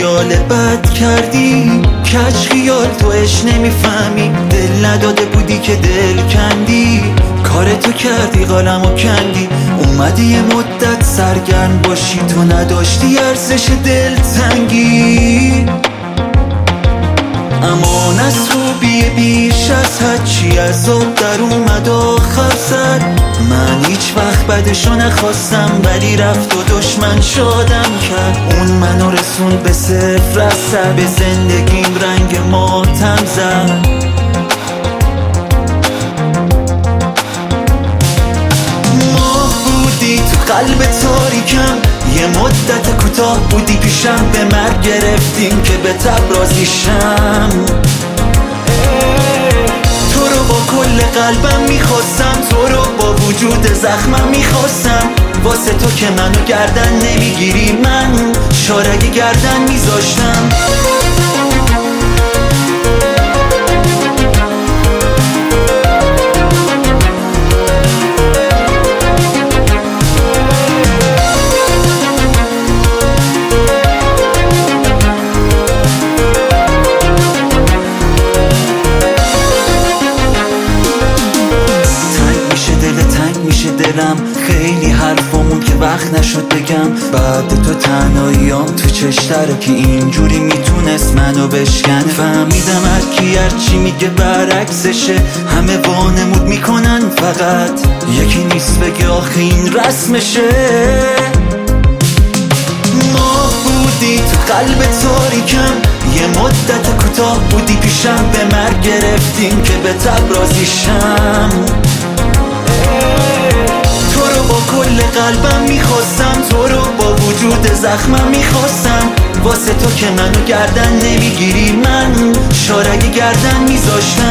خیال بد کردی، کج خیال تو اش نمیفهمی، دل نداده بودی که دل کندی، کار تو کردی قلمو کندی، اومدی یه مدت سرگرم باشی، تو نداشتی ارزش دل تنگی. امان از خوبی بیش از حد چی از آب در اومد آخر سر، من هیچ وقت بدشو نخواستم ولی رفت و دشمن شدم کرد، اون منو رسون به صفر از سر، به زندگیم رنگ ماتم زد. ماه بودی تو قلب تاریکم، یه مدت کوتاه بودی پیشم، به مرگ گرفتیم که به تب راضیشم. تو رو با کل قلبم میخواستم، تو رو با وجود زخمم میخواستم، واسه تو که منو گردن نمیگیری من شارگی گردن میذاشتم. دلم خیلی حرفامون که وقت نشد بگم، بعد تو تنهاییام تو چشتره که اینجوری میتونست منو بشکنه. فهمیدم هرکی هرچی میگه برعکسشه، همه وانمود میکنن فقط یکی نیست بگه آخه این رسمشه. ماه بودی تو قلب تاریکم، یه مدت کوتاه بودی پیشم، به مرگ گرفتیم که به تب راضیشم. با کل قلبم میخواستم، تو رو با وجود زخمم میخواستم، واسه تو که منو گردن نمیگیری من شارگی گردن میذاشتم.